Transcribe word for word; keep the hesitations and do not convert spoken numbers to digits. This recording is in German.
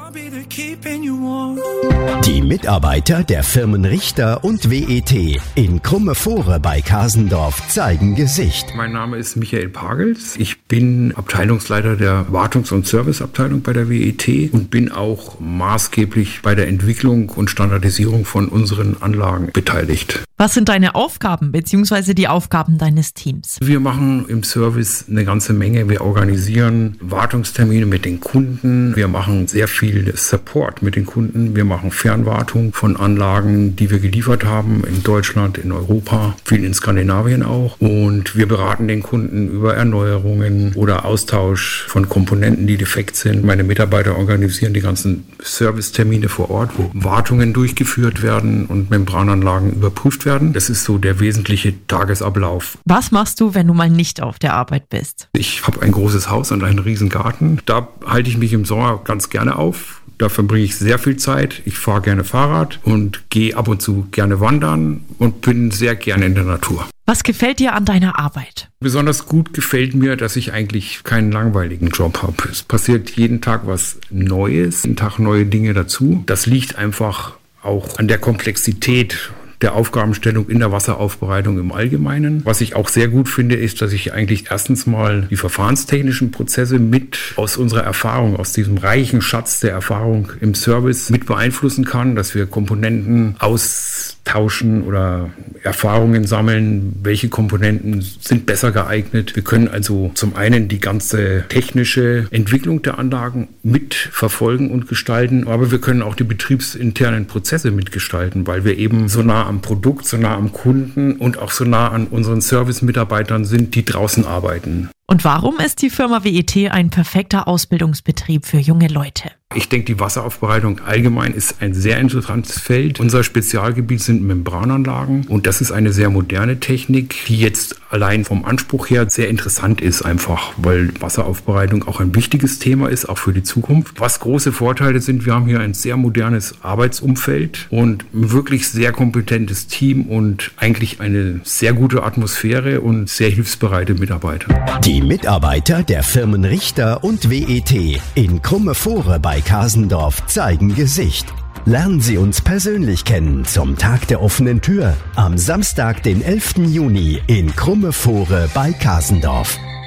Die Mitarbeiter der Firmen Richter und W E T in Krummefore bei Kasendorf zeigen Gesicht. Mein Name ist Michael Pagels. Ich bin Abteilungsleiter der Wartungs- und Serviceabteilung bei der W E T und bin auch maßgeblich bei der Entwicklung und Standardisierung von unseren Anlagen beteiligt. Was sind deine Aufgaben bzw. die Aufgaben deines Teams? Wir machen im Service eine ganze Menge. Wir organisieren Wartungstermine mit den Kunden. Wir machen sehr viel Support mit den Kunden. Wir machen Fernwartung von Anlagen, die wir geliefert haben in Deutschland, in Europa, viel in Skandinavien auch. Und wir beraten den Kunden über Erneuerungen oder Austausch von Komponenten, die defekt sind. Meine Mitarbeiter organisieren die ganzen Servicetermine vor Ort, wo Wartungen durchgeführt werden und Membrananlagen überprüft werden. Das ist so der wesentliche Tagesablauf. Was machst du, wenn du mal nicht auf der Arbeit bist? Ich habe ein großes Haus und einen riesen Garten. Da halte ich mich im Sommer ganz gerne auf. Da verbringe ich sehr viel Zeit. Ich fahre gerne Fahrrad und gehe ab und zu gerne wandern und bin sehr gerne in der Natur. Was gefällt dir an deiner Arbeit? Besonders gut gefällt mir, dass ich eigentlich keinen langweiligen Job habe. Es passiert jeden Tag was Neues, jeden Tag neue Dinge dazu. Das liegt einfach auch an der Komplexität der Aufgabenstellung in der Wasseraufbereitung im Allgemeinen. Was ich auch sehr gut finde, ist, dass ich eigentlich erstens mal die verfahrenstechnischen Prozesse mit aus unserer Erfahrung, aus diesem reichen Schatz der Erfahrung im Service mit beeinflussen kann, dass wir Komponenten austauschen oder Erfahrungen sammeln, welche Komponenten sind besser geeignet. Wir können also zum einen die ganze technische Entwicklung der Anlagen mitverfolgen und gestalten, aber wir können auch die betriebsinternen Prozesse mitgestalten, weil wir eben so nah am Produkt, so nah am Kunden und auch so nah an unseren Service-Mitarbeitern sind, die draußen arbeiten. Und warum ist die Firma W E T ein perfekter Ausbildungsbetrieb für junge Leute? Ich denke, die Wasseraufbereitung allgemein ist ein sehr interessantes Feld. Unser Spezialgebiet sind Membrananlagen und das ist eine sehr moderne Technik, die jetzt allein vom Anspruch her sehr interessant ist einfach, weil Wasseraufbereitung auch ein wichtiges Thema ist, auch für die Zukunft. Was große Vorteile sind, wir haben hier ein sehr modernes Arbeitsumfeld und ein wirklich sehr kompetentes Team und eigentlich eine sehr gute Atmosphäre und sehr hilfsbereite Mitarbeiter. Die Mitarbeiter der Firmen Richter und W E T in Krummefore bei Kasendorf zeigen Gesicht. Lernen Sie uns persönlich kennen zum Tag der offenen Tür am Samstag, den elften Juni in Krummefore bei Kasendorf.